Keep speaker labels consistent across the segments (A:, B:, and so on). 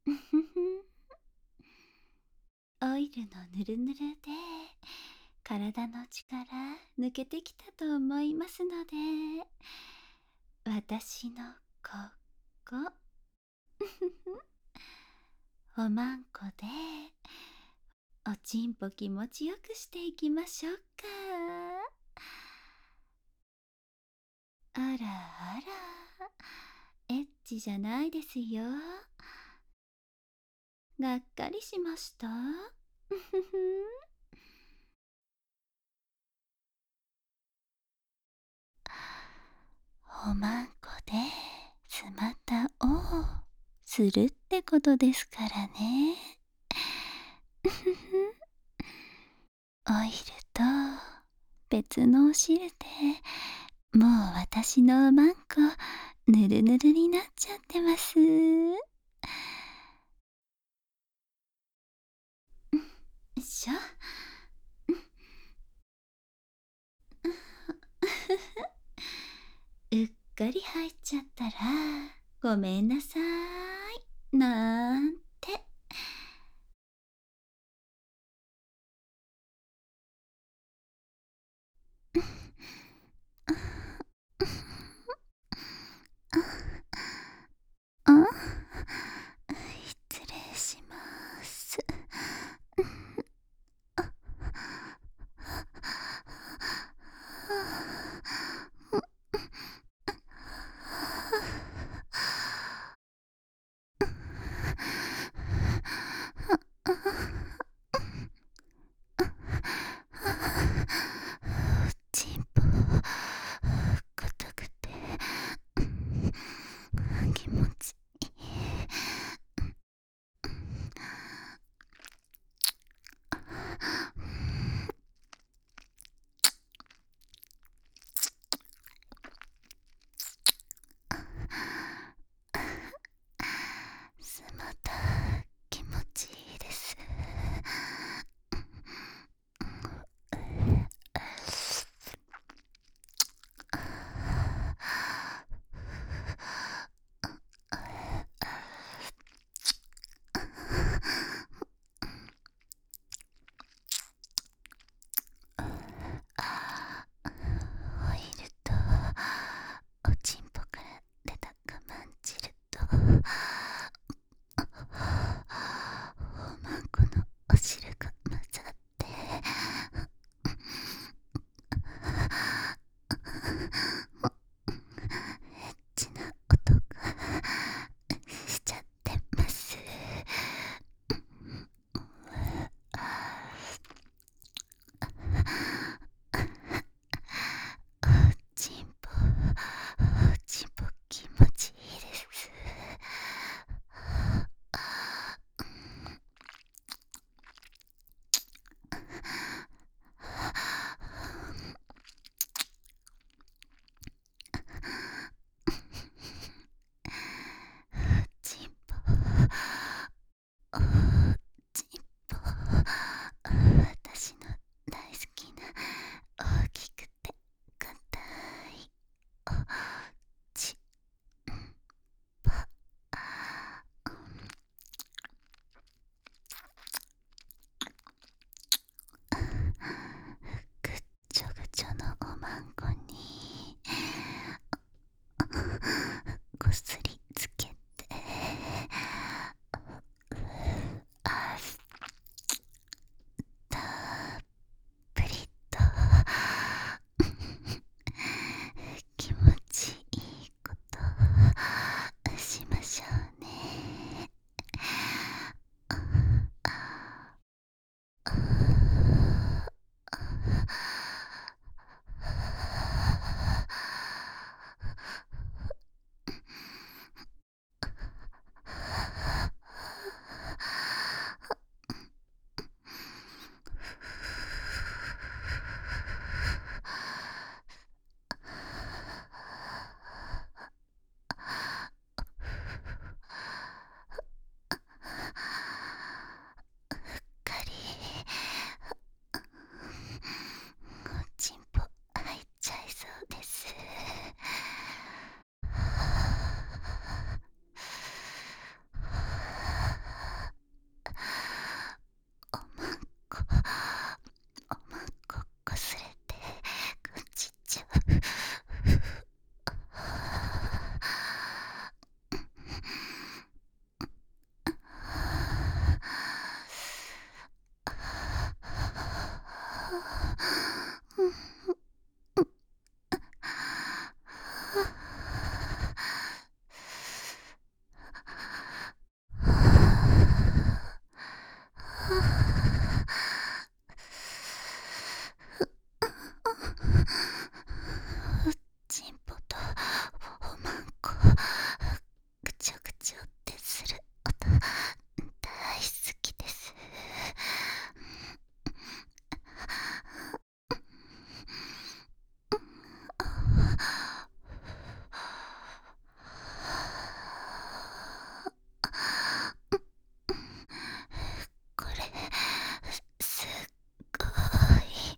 A: ふふオイルのぬるぬるで体の力抜けてきたと思いますので、私のここおまんこでおちんぽ気持ちよくしていきましょうか。あらあら、エッチじゃないですよ。がっかりしました。ふふおまんこでスマタをするってことですからね。ふふオイルと別のお汁でもう私のおまんこぬるぬるになっちゃってます。よいしょ。うっかり入っちゃったらごめんなさいなんて。あ、失礼します。ちんぽ硬くて気持ちいい。また気持ちいいです。オイルとおちんぽから出た我慢汁とおまんこのお汁が混ざってエッチな音がしちゃってます。おちんぽおちんぽ気持ちいいです。ちんぽおちんぽ私の大好きな大きくて硬いおちんぽぐっちょぐちょのおまんこにこすりつけてする音大好きです。これすっごい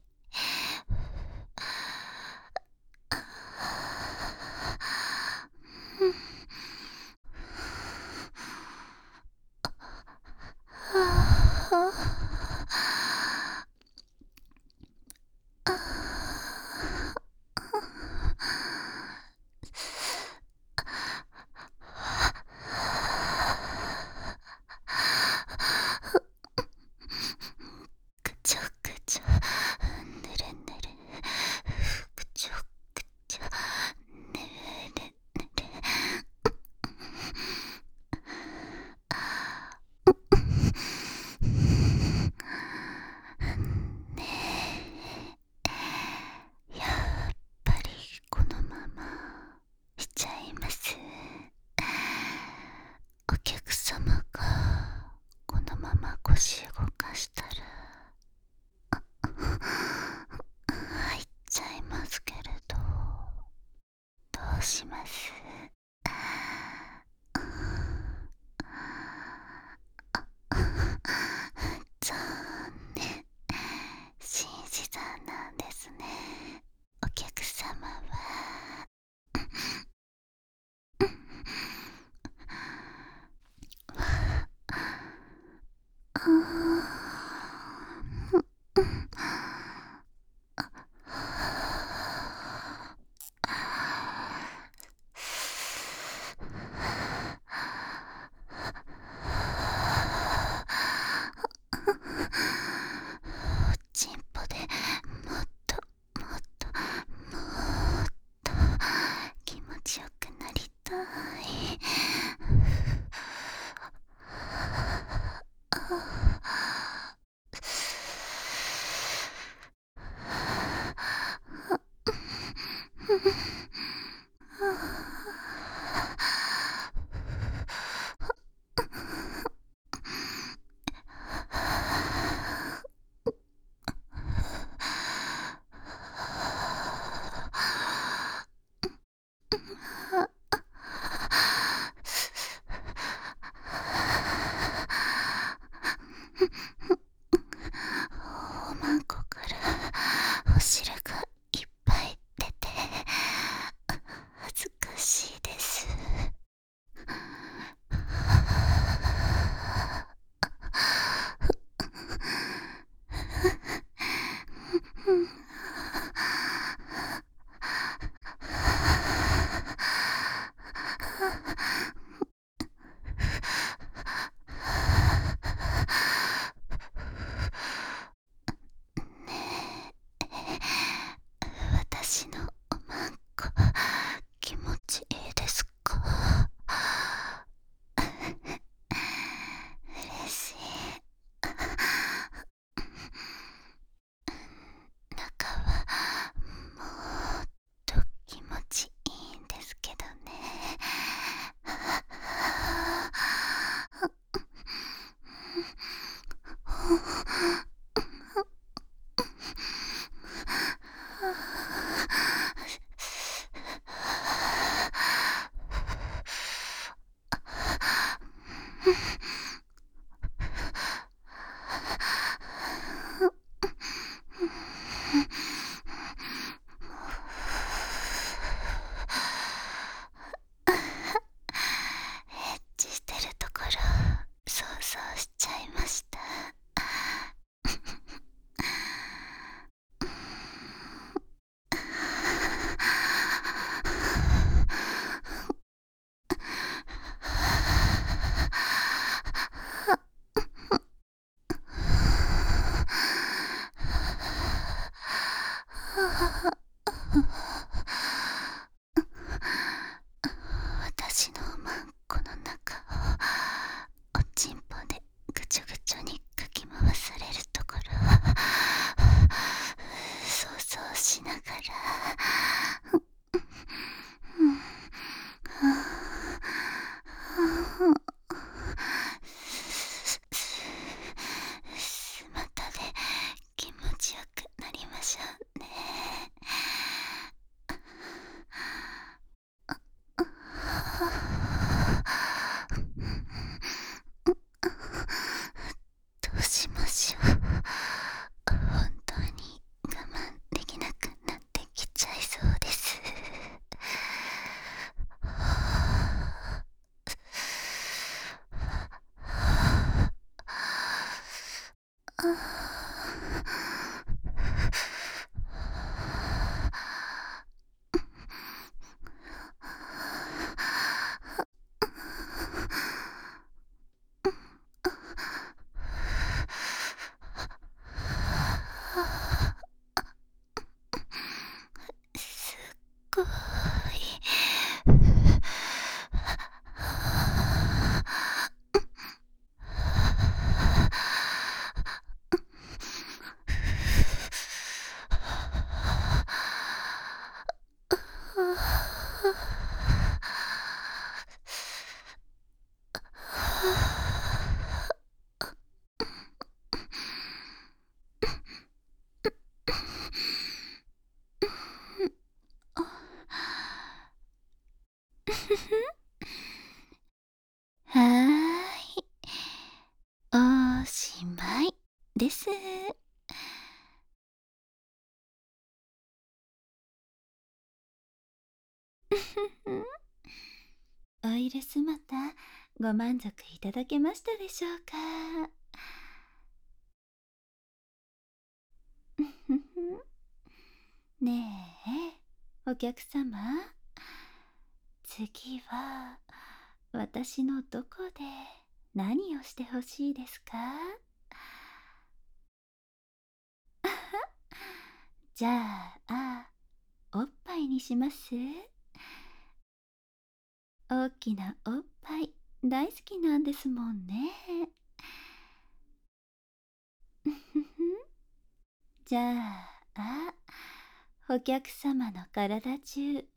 A: くちょくちょぬるぬるくちょくちょぬるぬるねえ、やっぱりこのまましちゃいます。お客様がこのまま腰動かしたら入っちゃいますけれど、どうします？残念、紳士さんなんですね。お客様はチンポでもっともっともっと気持ちよくなりたい。おまんこからお汁がいっぱい出て恥ずかしいです。ねえ、私のおまんこ気持ちいいですか？嬉しい。中はもっと気持ちいいんですけどね。エッチしてるところ想像しちゃいました。私のおまんこの中をおちんぽでぐちゅぐはーい、おしまいです。オイルスマタ、ご満足いただけましたでしょうか？ねえ、お客様、次は私のどこで何をしてほしいですか？じゃあ、おっぱいにします？大きなおっぱい大好きなんですもんね。じゃあ、お客様の体中を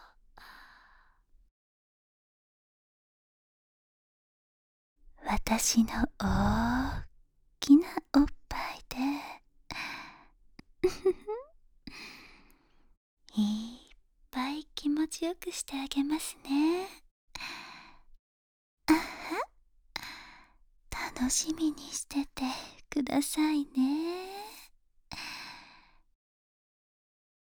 A: 私の大きなおっぱいでいっぱい気持ちよくしてあげますね。楽しみにしててくださいね。